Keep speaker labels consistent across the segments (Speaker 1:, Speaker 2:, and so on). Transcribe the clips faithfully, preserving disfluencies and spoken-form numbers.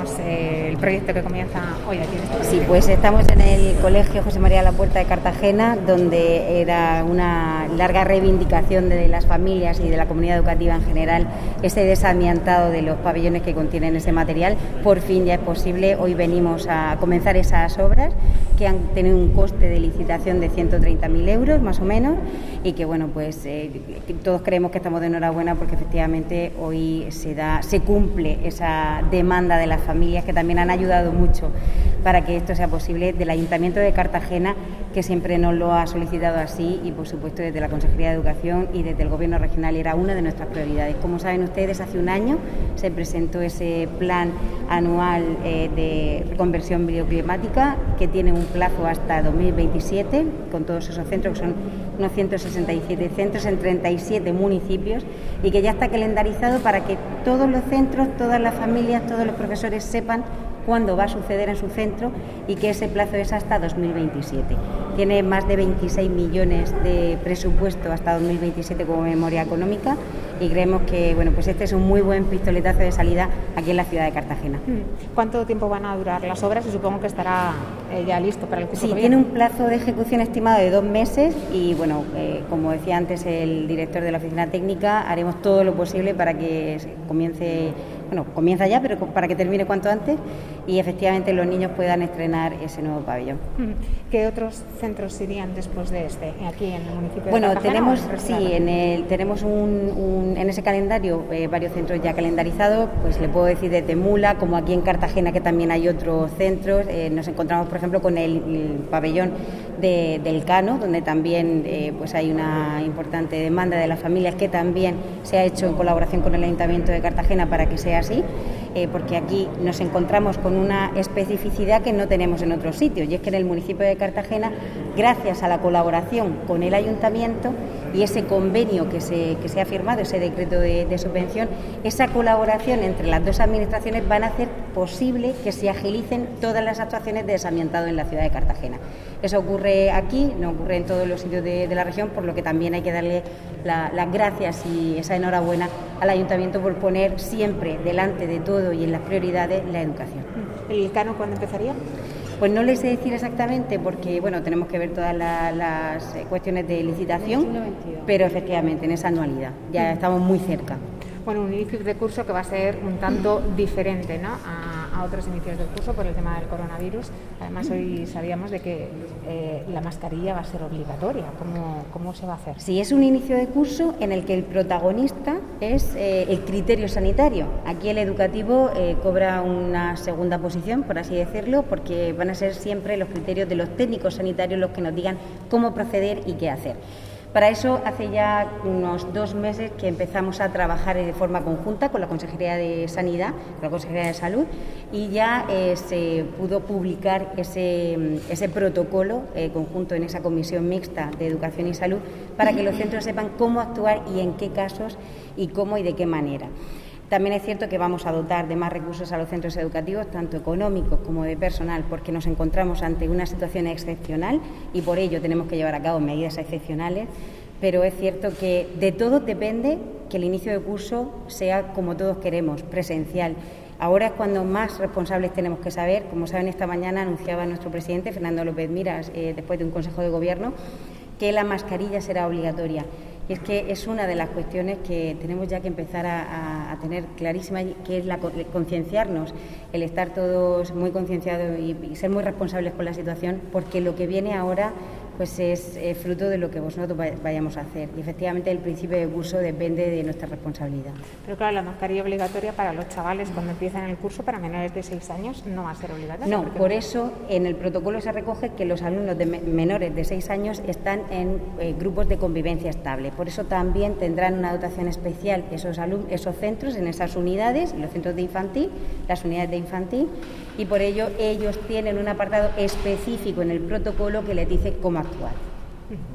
Speaker 1: Cuéntanos eh, el proyecto que comienza hoy aquí en este
Speaker 2: Sí, pues estamos en el Colegio José María Lapuerta de Cartagena, donde era una larga reivindicación de las familias y de la comunidad educativa en general ese desamiantado de los pabellones que contienen ese material. Por fin ya es posible. Hoy venimos a comenzar esas obras que han tenido un coste de licitación de ciento treinta mil euros más o menos, y que bueno, pues eh, todos creemos que estamos de enhorabuena porque efectivamente hoy se da, se cumple esa demanda de las familias, que también han ayudado mucho para que esto sea posible, del Ayuntamiento de Cartagena, que siempre nos lo ha solicitado así, y por supuesto desde la Consejería de Educación y desde el Gobierno regional era una de nuestras prioridades. Como saben ustedes, hace un año se presentó ese plan anual eh, de reconversión bioclimática, que tiene un plazo hasta dos mil veintisiete, con todos esos centros, que son unos ciento sesenta y siete centros en treinta y siete municipios, y que ya está calendarizado para que todos los centros, todas las familias, todos los profesores sepan cuándo va a suceder en su centro, y que ese plazo es hasta dos mil veintisiete. Tiene más de veintiséis millones de presupuesto hasta dos mil veintisiete como memoria económica, y creemos que bueno, pues este es un muy buen pistoletazo de salida aquí en la ciudad de Cartagena.
Speaker 1: ¿Cuánto tiempo van a durar las obras? Y supongo que estará eh, ya listo para el curso.
Speaker 2: Sí, tiene un plazo de ejecución estimado de dos meses y bueno, eh, como decía antes el director de la oficina técnica, haremos todo lo posible para que comience, bueno, comienza ya, pero para que termine cuanto antes, y efectivamente los niños puedan estrenar ese nuevo pabellón.
Speaker 1: ¿Qué otros centros irían después de este, aquí en el municipio de
Speaker 2: bueno,
Speaker 1: Cartagena?
Speaker 2: Bueno, tenemos, sí, en el, tenemos un, un, en ese calendario eh, varios centros ya calendarizados, pues le puedo decir desde Mula, como aquí en Cartagena, que también hay otros centros. Eh, nos encontramos, por ejemplo, con el, el pabellón de, del Cano, donde también eh, pues hay una importante demanda de las familias, que también se ha hecho en colaboración con el Ayuntamiento de Cartagena para que sea así. Eh, porque aquí nos encontramos con una especificidad que no tenemos en otros sitios, y es que en el municipio de Cartagena, gracias a la colaboración con el Ayuntamiento y ese convenio que se, que se ha firmado, ese decreto de, de subvención, esa colaboración entre las dos administraciones van a hacer posible que se agilicen todas las actuaciones de desamiantado en la ciudad de Cartagena. Eso ocurre aquí, no ocurre en todos los sitios de, de la región, por lo que también hay que darle la, las gracias y esa enhorabuena al Ayuntamiento por poner siempre delante de todo y en las prioridades la educación.
Speaker 1: ¿El Cano cuándo empezaría?
Speaker 2: Pues no les sé decir exactamente porque bueno, tenemos que ver todas la, las cuestiones de licitación, pero efectivamente en esa anualidad ya estamos muy cerca.
Speaker 1: Bueno, un inicio de curso que va a ser un tanto diferente, ¿no?, a, a otros inicios del curso por el tema del coronavirus. Además, hoy sabíamos de que eh, la mascarilla va a ser obligatoria. ¿Cómo, cómo se va a hacer?
Speaker 2: Sí, es un inicio de curso en el que el protagonista es eh, el criterio sanitario. Aquí el educativo eh, cobra una segunda posición, por así decirlo, porque van a ser siempre los criterios de los técnicos sanitarios los que nos digan cómo proceder y qué hacer. Para eso, hace ya unos dos meses que empezamos a trabajar de forma conjunta con la Consejería de Sanidad, con la Consejería de Salud, y ya eh, se pudo publicar ese, ese protocolo eh, conjunto en esa comisión mixta de Educación y Salud, para que los centros sepan cómo actuar y en qué casos y cómo y de qué manera. También es cierto que vamos a dotar de más recursos a los centros educativos, tanto económicos como de personal, porque nos encontramos ante una situación excepcional y por ello tenemos que llevar a cabo medidas excepcionales, pero es cierto que de todo depende que el inicio de curso sea como todos queremos, presencial. Ahora es cuando más responsables tenemos que saber. Como saben, esta mañana anunciaba nuestro presidente, Fernando López Miras, eh, después de un Consejo de Gobierno, que la mascarilla será obligatoria. Y es que es una de las cuestiones que tenemos ya que empezar a, a, a tener clarísima, que es la concienciarnos, el estar todos muy concienciados y, y ser muy responsables con la situación, porque lo que viene ahora pues es eh, fruto de lo que nosotros vayamos a hacer. Y efectivamente el principio de curso depende de nuestra responsabilidad.
Speaker 1: Pero claro, la mascarilla obligatoria para los chavales cuando empiezan el curso, para menores de seis años, no va a ser obligatoria.
Speaker 2: No, por eso en el protocolo se recoge que los alumnos de me menores de seis años están en eh, grupos de convivencia estable. Por eso también tendrán una dotación especial esos, esos centros en esas unidades, los centros de infantil, las unidades de infantil, y por ello ellos tienen un apartado específico en el protocolo que les dice cómo actuar.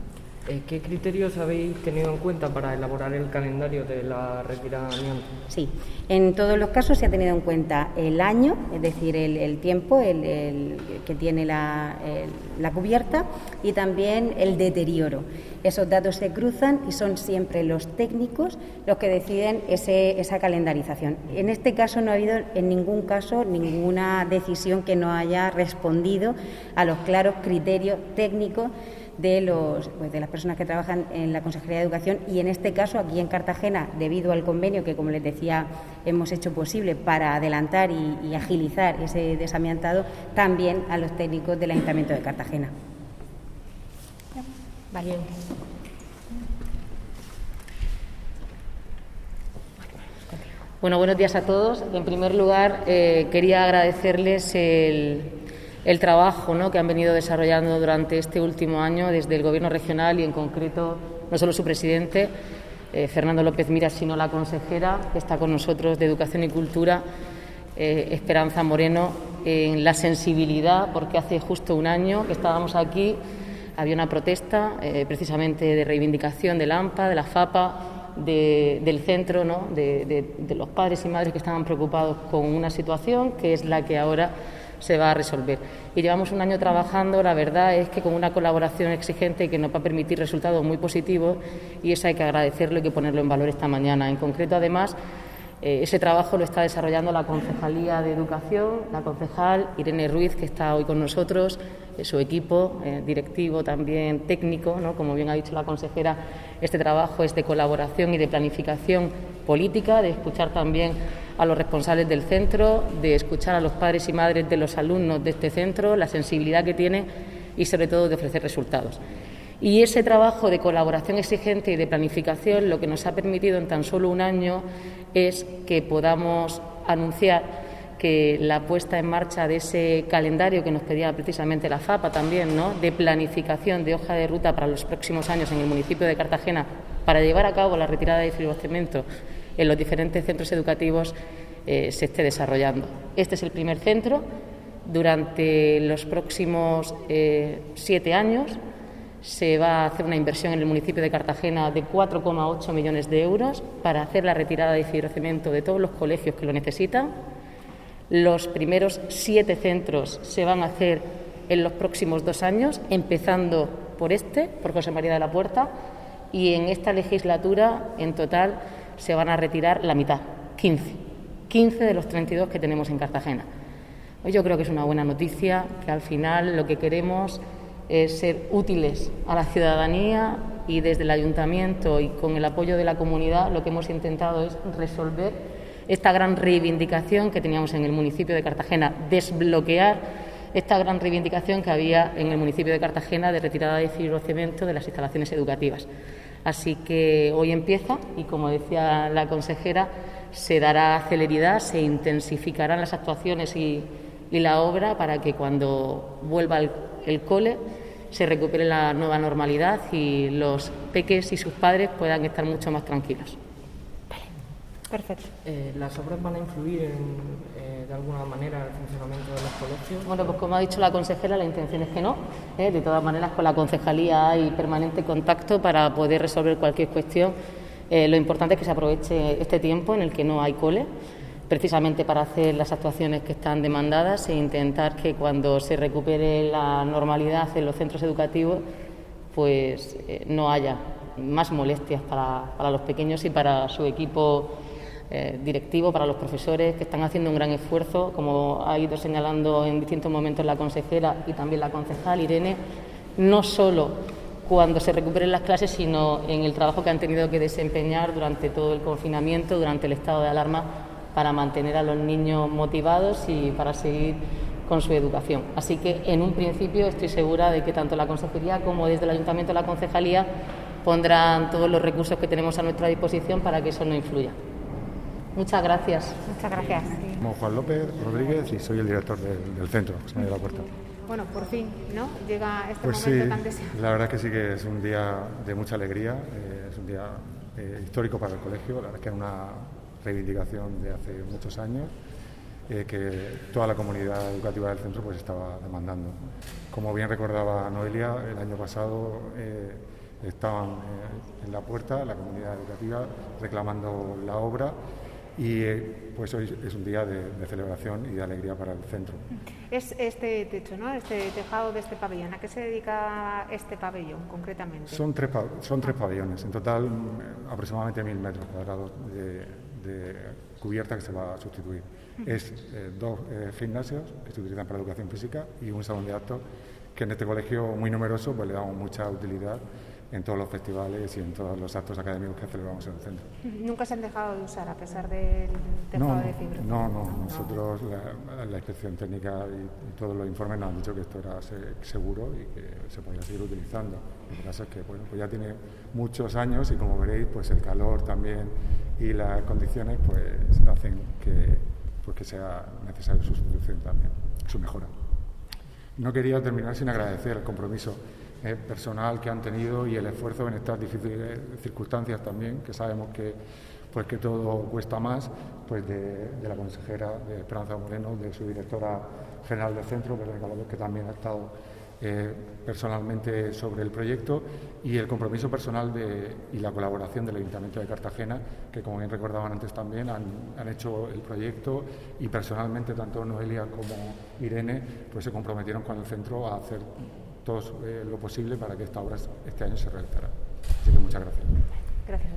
Speaker 3: Eh, ¿Qué criterios habéis tenido en cuenta para elaborar el calendario de la retirada amianto?
Speaker 2: Sí, en todos los casos se ha tenido en cuenta el año, es decir, el, el tiempo el, el que tiene la, el, la cubierta, y también el deterioro. Esos datos se cruzan y son siempre los técnicos los que deciden ese, esa calendarización. En este caso no ha habido en ningún caso ninguna decisión que no haya respondido a los claros criterios técnicos de, los, pues de las personas que trabajan en la Consejería de Educación, y en este caso aquí en Cartagena, debido al convenio que, como les decía, hemos hecho posible para adelantar y, y agilizar ese desamiantado, también a los técnicos del Ayuntamiento de Cartagena.
Speaker 1: Vale.
Speaker 4: Bueno, buenos días a todos. En primer lugar, eh, quería agradecerles el, el trabajo, ¿no?, que han venido desarrollando durante este último año desde el Gobierno regional y, en concreto, no solo su presidente, eh, Fernando López Miras, sino la consejera que está con nosotros de Educación y Cultura, eh, Esperanza Moreno, en la sensibilidad, porque hace justo un año que estábamos aquí. Había una protesta eh, precisamente de reivindicación del AMPA, de la FAPA, de, del centro, ¿no?, de, de, de los padres y madres que estaban preocupados con una situación que es la que ahora se va a resolver. Y llevamos un año trabajando, la verdad es que con una colaboración exigente que nos va a permitir resultados muy positivos, y eso hay que agradecerlo y hay que ponerlo en valor esta mañana. En concreto, además, Eh, ese trabajo lo está desarrollando la Concejalía de Educación, la concejal Irene Ruiz, que está hoy con nosotros, eh, su equipo eh, directivo, también técnico, ¿no? Como bien ha dicho la consejera, este trabajo es de colaboración y de planificación política, de escuchar también a los responsables del centro, de escuchar a los padres y madres de los alumnos de este centro, la sensibilidad que tienen y, sobre todo, de ofrecer resultados. Y ese trabajo de colaboración exigente y de planificación lo que nos ha permitido en tan solo un año es que podamos anunciar que la puesta en marcha de ese calendario que nos pedía precisamente la FAPA también, ¿no?, de planificación de hoja de ruta para los próximos años en el municipio de Cartagena para llevar a cabo la retirada de fibrocemento en los diferentes centros educativos, eh, se esté desarrollando. Este es el primer centro. Durante los próximos eh, siete años se va a hacer una inversión en el municipio de Cartagena de cuatro coma ocho millones de euros para hacer la retirada de fibrocemento de todos los colegios que lo necesitan. Los primeros siete centros se van a hacer en los próximos dos años, empezando por este, por José María de la Puerta, y en esta legislatura en total se van a retirar la mitad, quince, quince de los treinta y dos que tenemos en Cartagena. Yo creo que es una buena noticia, que al final lo que queremos es ser útiles a la ciudadanía, y desde el ayuntamiento y con el apoyo de la comunidad lo que hemos intentado es resolver esta gran reivindicación que teníamos en el municipio de Cartagena, desbloquear esta gran reivindicación que había en el municipio de Cartagena de retirada de fibrocemento de las instalaciones educativas. Así que hoy empieza y, como decía la consejera, se dará celeridad, se intensificarán las actuaciones y, y la obra para que cuando vuelva el, el cole se recupere la nueva normalidad y los peques y sus padres puedan estar mucho más tranquilos.
Speaker 1: Vale, perfecto.
Speaker 3: Eh, ¿Las obras van a influir en, eh, de alguna manera en el funcionamiento de los colegios?
Speaker 4: Bueno, pues como ha dicho la consejera, la intención es que no. ¿eh? De todas maneras, con la concejalía hay permanente contacto para poder resolver cualquier cuestión. Eh, lo importante es que se aproveche este tiempo en el que no hay cole, precisamente para hacer las actuaciones que están demandadas e intentar que cuando se recupere la normalidad en los centros educativos, pues eh, no haya más molestias para, para los pequeños y para su equipo eh, directivo, para los profesores, que están haciendo un gran esfuerzo, como ha ido señalando en distintos momentos la consejera y también la concejal Irene, no solo cuando se recuperen las clases, sino en el trabajo que han tenido que desempeñar durante todo el confinamiento, durante el estado de alarma, para mantener a los niños motivados y para seguir con su educación. Así que, en un principio, estoy segura de que tanto la consejería como desde el ayuntamiento la concejalía pondrán todos los recursos que tenemos a nuestra disposición para que eso no influya. Muchas gracias.
Speaker 1: Muchas gracias.
Speaker 5: Me llamo Juan López Rodríguez y soy el director del, del centro, José María de la Puerta.
Speaker 1: Bueno, por fin, ¿no? Llega este
Speaker 5: pues
Speaker 1: momento
Speaker 5: sí,
Speaker 1: tan deseado.
Speaker 5: La verdad es que sí que es un día de mucha alegría, eh, es un día eh, histórico para el colegio. La verdad es que es una reivindicación de hace muchos años eh, que toda la comunidad educativa del centro pues estaba demandando. Como bien recordaba Noelia, el año pasado eh, estaban eh, en la puerta, la comunidad educativa, reclamando la obra. Y eh, pues hoy es un día de, de celebración y de alegría para el centro.
Speaker 1: Es este techo, ¿no? Este tejado de este pabellón. ¿A qué se dedica este pabellón concretamente?
Speaker 5: Son tres, son tres pabellones, en total aproximadamente mil metros cuadrados de, de cubierta que se va a sustituir. Es eh, dos eh, gimnasios que se utilizan para educación física y un salón de actos que en este colegio muy numeroso pues le damos mucha utilidad en todos los festivales y en todos los actos académicos que celebramos en el centro.
Speaker 1: ¿Nunca se han dejado de usar a pesar del tejado
Speaker 5: no,
Speaker 1: de fibra?
Speaker 5: No, no, no. Nosotros, la, la inspección técnica y, y todos los informes nos han dicho que esto era seguro y que se podía seguir utilizando. Lo que pasa es que bueno, pues ya tiene muchos años y como veréis, pues el calor también y las condiciones pues hacen que, pues, que sea necesario su sustitución también, su mejora. No quería terminar sin agradecer el compromiso eh, personal que han tenido y el esfuerzo en estas difíciles circunstancias también, que sabemos que pues que todo cuesta más, pues de, de la consejera de Esperanza Moreno, de su directora general del centro, Belén Galaver, que también ha estado eh, personalmente sobre el proyecto, y el compromiso personal de, y la colaboración del Ayuntamiento de Cartagena, que como bien recordaban antes también, han, han hecho el proyecto y personalmente tanto Noelia como Irene pues se comprometieron con el centro a hacer todo eh, lo posible para que esta obra este año se realizara. Así que muchas gracias.
Speaker 1: Gracias.